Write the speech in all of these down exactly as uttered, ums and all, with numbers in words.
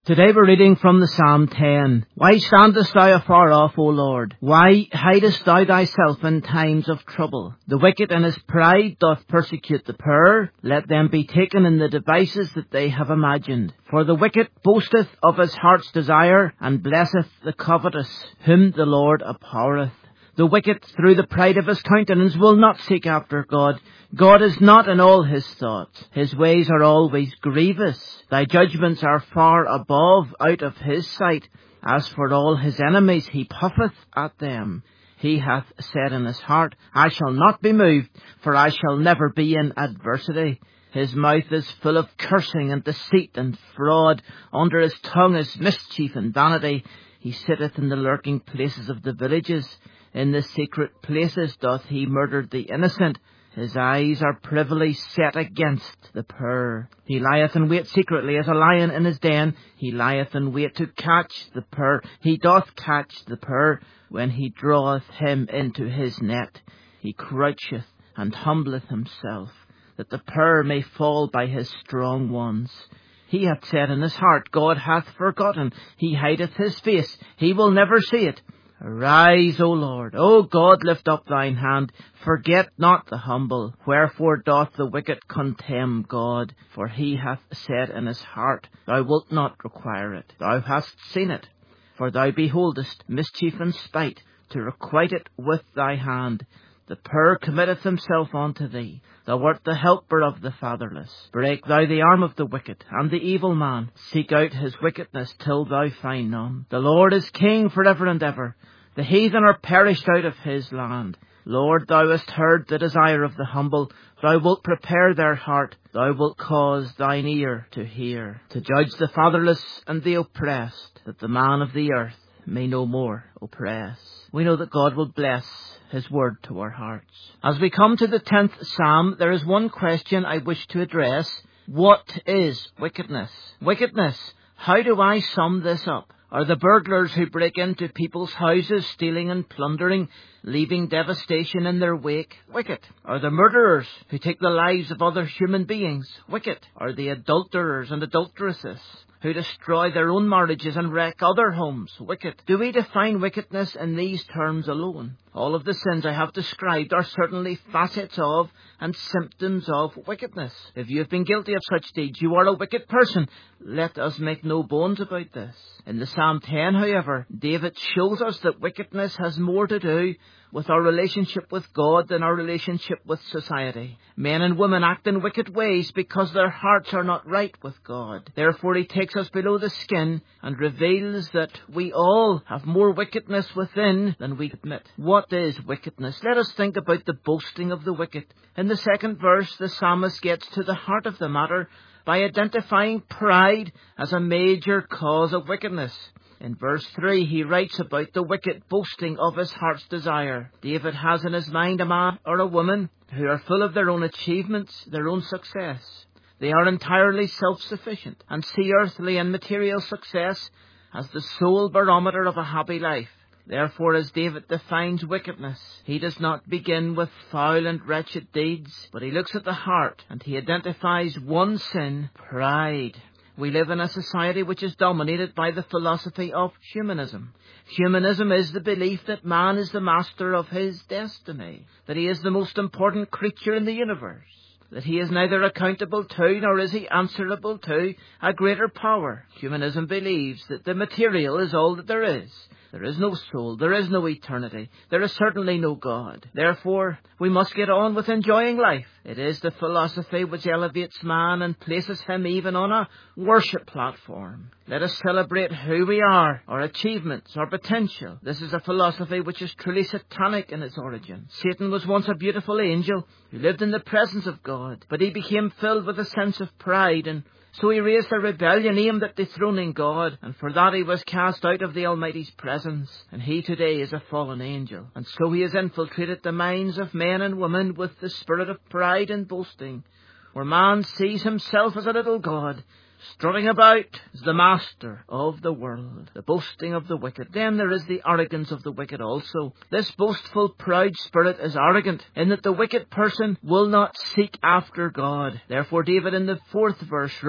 Today we're reading from the Psalm ten. Why standest thou afar off, O Lord? Why hidest thou thyself in times of trouble? The wicked in his pride doth persecute the poor. Let them be taken in the devices that they have imagined. For the wicked boasteth of his heart's desire, and blesseth the covetous, whom the Lord abhorreth. The wicked, through the pride of his countenance, will not seek after God. God is not in all his thoughts. His ways are always grievous. Thy judgments are far above out of his sight. As for all his enemies, he puffeth at them. He hath said in his heart, I shall not be moved, for I shall never be in adversity. His mouth is full of cursing and deceit and fraud. Under his tongue is mischief and vanity. He sitteth in the lurking places of the villages. In the secret places doth he murder the innocent. His eyes are privily set against the poor. He lieth in wait secretly as a lion in his den. He lieth in wait to catch the poor. He doth catch the poor when he draweth him into his net. He croucheth and humbleth himself, that the poor may fall by his strong ones. He hath said in his heart, God hath forgotten. He hideth his face. He will never see it. Arise, O Lord. O God, lift up thine hand. Forget not the humble. Wherefore doth the wicked contemn God? For he hath said in his heart, Thou wilt not require it. Thou hast seen it. For thou beholdest mischief and spite, to requite it with thy hand. The poor committeth himself unto thee. Thou art the helper of the fatherless. Break thou the arm of the wicked, and the evil man. Seek out his wickedness till thou find none. The Lord is king for ever and ever. The heathen are perished out of his land. Lord, thou hast heard the desire of the humble. Thou wilt prepare their heart. Thou wilt cause thine ear to hear, to judge the fatherless and the oppressed, that the man of the earth may no more oppress. We know that God will bless his word to our hearts. As we come to the tenth Psalm, there is one question I wish to address. What is wickedness? Wickedness. How do I sum this up? Are the burglars who break into people's houses, stealing and plundering, leaving devastation in their wake, wicked? Are the murderers who take the lives of other human beings, wicked? Are the adulterers and adulteresses who destroy their own marriages and wreck other homes, wicked? Do we define wickedness in these terms alone? All of the sins I have described are certainly facets of and symptoms of wickedness. If you have been guilty of such deeds, you are a wicked person. Let us make no bones about this. In the Psalm ten, however, David shows us that wickedness has more to do with our relationship with God than our relationship with society. Men and women act in wicked ways because their hearts are not right with God. Therefore he takes us below the skin and reveals that we all have more wickedness within than we admit. What is wickedness? Let us think about the boasting of the wicked. In the second verse, the psalmist gets to the heart of the matter by identifying pride as a major cause of wickedness. In verse three, he writes about the wicked boasting of his heart's desire. David has in his mind a man or a woman who are full of their own achievements, their own success. They are entirely self-sufficient and see earthly and material success as the sole barometer of a happy life. Therefore, as David defines wickedness, he does not begin with foul and wretched deeds, but he looks at the heart and he identifies one sin, pride. We live in a society which is dominated by the philosophy of humanism. Humanism is the belief that man is the master of his destiny, that he is the most important creature in the universe, that he is neither accountable to nor is he answerable to a greater power. Humanism believes that the material is all that there is. There is no soul, there is no eternity, there is certainly no God. Therefore, we must get on with enjoying life. It is the philosophy which elevates man and places him even on a worship platform. Let us celebrate who we are, our achievements, our potential. This is a philosophy which is truly satanic in its origin. Satan was once a beautiful angel who lived in the presence of God, but he became filled with a sense of pride, and so he raised a rebellion aimed at dethroning God, and for that he was cast out of the Almighty's presence. And he today is a fallen angel, and so he has infiltrated the minds of men and women with the spirit of pride and boasting, where man sees himself as a little God, strutting about as the master of the world, the boasting of the wicked. Then there is the arrogance of the wicked also. This boastful, proud spirit is arrogant in that the wicked person will not seek after God. Therefore David in the fourth verse wrote,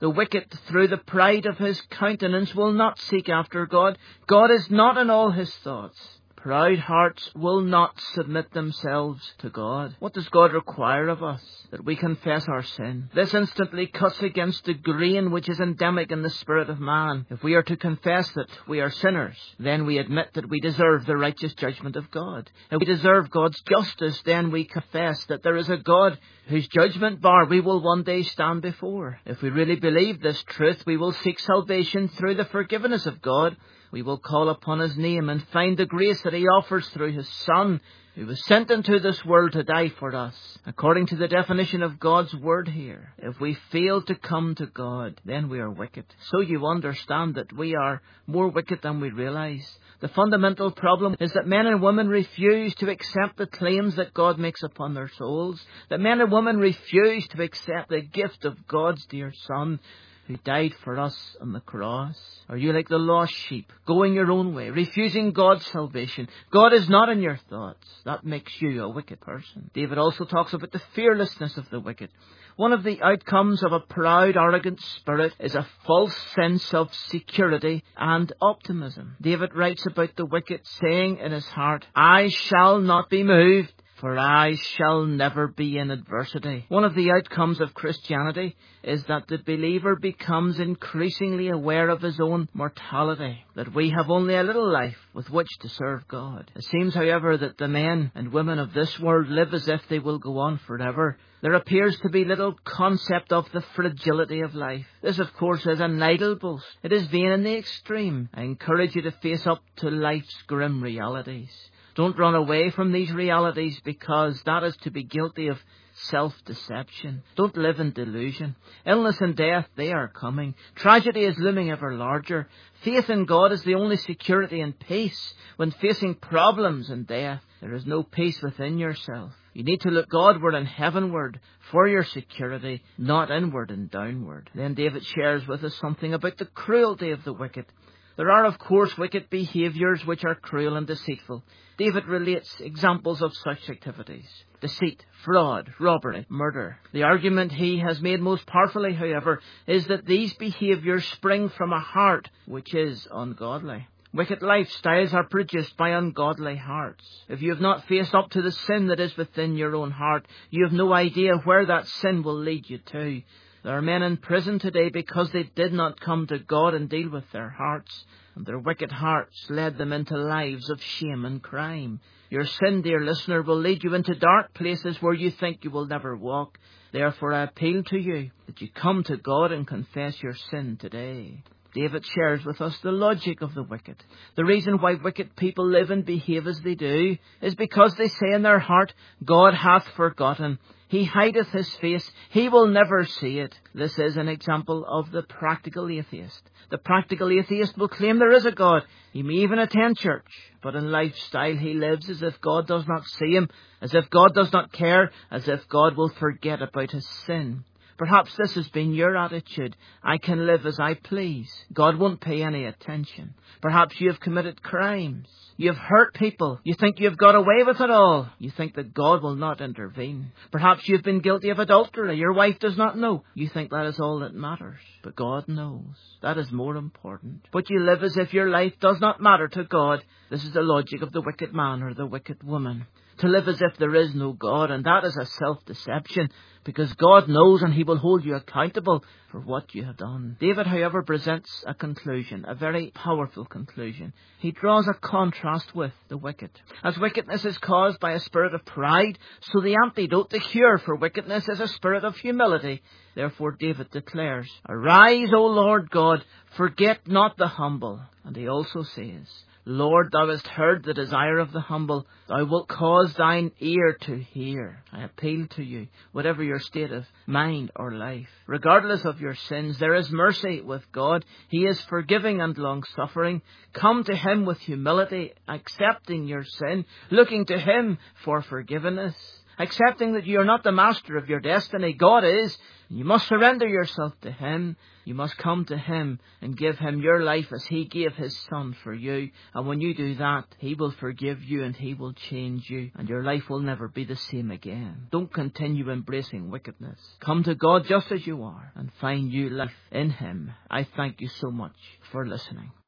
The wicked, through the pride of his countenance, will not seek after God. God is not in all his thoughts. Proud hearts will not submit themselves to God. What does God require of us? That we confess our sin. This instantly cuts against the grain which is endemic in the spirit of man. If we are to confess that we are sinners, then we admit that we deserve the righteous judgment of God. If we deserve God's justice, then we confess that there is a God whose judgment bar we will one day stand before. If we really believe this truth, we will seek salvation through the forgiveness of God. We will call upon his name and find the grace that he offers through his Son, who was sent into this world to die for us. According to the definition of God's word here, if we fail to come to God, then we are wicked. So you understand that we are more wicked than we realize. The fundamental problem is that men and women refuse to accept the claims that God makes upon their souls. That men and women refuse to accept the gift of God's dear Son, who died for us on the cross. Are you like the lost sheep, going your own way, refusing God's salvation? God is not in your thoughts. That makes you a wicked person. David also talks about the fearlessness of the wicked. One of the outcomes of a proud, arrogant spirit is a false sense of security and optimism. David writes about the wicked, saying in his heart, I shall not be moved, for I shall never be in adversity. One of the outcomes of Christianity is that the believer becomes increasingly aware of his own mortality, that we have only a little life with which to serve God. It seems, however, that the men and women of this world live as if they will go on forever. There appears to be little concept of the fragility of life. This, of course, is an idle boast. It is vain in the extreme. I encourage you to face up to life's grim realities. Don't run away from these realities, because that is to be guilty of self-deception. Don't live in delusion. Illness and death, they are coming. Tragedy is looming ever larger. Faith in God is the only security and peace. When facing problems and death, there is no peace within yourself. You need to look Godward and heavenward for your security, not inward and downward. Then David shares with us something about the cruelty of the wicked. There are, of course, wicked behaviours which are cruel and deceitful. David relates examples of such activities: deceit, fraud, robbery, murder. The argument he has made most powerfully, however, is that these behaviours spring from a heart which is ungodly. Wicked lifestyles are produced by ungodly hearts. If you have not faced up to the sin that is within your own heart, you have no idea where that sin will lead you to. There are men in prison today because they did not come to God and deal with their hearts, and their wicked hearts led them into lives of shame and crime. Your sin, dear listener, will lead you into dark places where you think you will never walk. Therefore, I appeal to you that you come to God and confess your sin today. David shares with us the logic of the wicked. The reason why wicked people live and behave as they do is because they say in their heart, God hath forgotten. He hideth his face. He will never see it. This is an example of the practical atheist. The practical atheist will claim there is a God. He may even attend church, but in lifestyle he lives as if God does not see him, as if God does not care, as if God will forget about his sin. Perhaps this has been your attitude. I can live as I please. God won't pay any attention. Perhaps you have committed crimes. You have hurt people. You think you have got away with it all. You think that God will not intervene. Perhaps you have been guilty of adultery. Your wife does not know. You think that is all that matters. But God knows. That is more important. But you live as if your life does not matter to God. This is the logic of the wicked man or the wicked woman. To live as if there is no God, and that is a self-deception, because God knows and he will hold you accountable for what you have done. David, however, presents a conclusion, a very powerful conclusion. He draws a contrast with the wicked. As wickedness is caused by a spirit of pride, so the antidote, the cure for wickedness, is a spirit of humility. Therefore David declares, Arise, O Lord God, forget not the humble. And he also says, Lord, thou hast heard the desire of the humble. Thou wilt cause thine ear to hear. I appeal to you, whatever your state of mind or life. Regardless of your sins, there is mercy with God. He is forgiving and long-suffering. Come to him with humility, accepting your sin, looking to him for forgiveness. accepting that you are not the master of your destiny. God is. You must surrender yourself to Him. You must come to Him and give Him your life as He gave His Son for you. And when you do that, He will forgive you and He will change you. And your life will never be the same again. Don't continue embracing wickedness. Come to God just as you are and find new life in Him. I thank you so much for listening.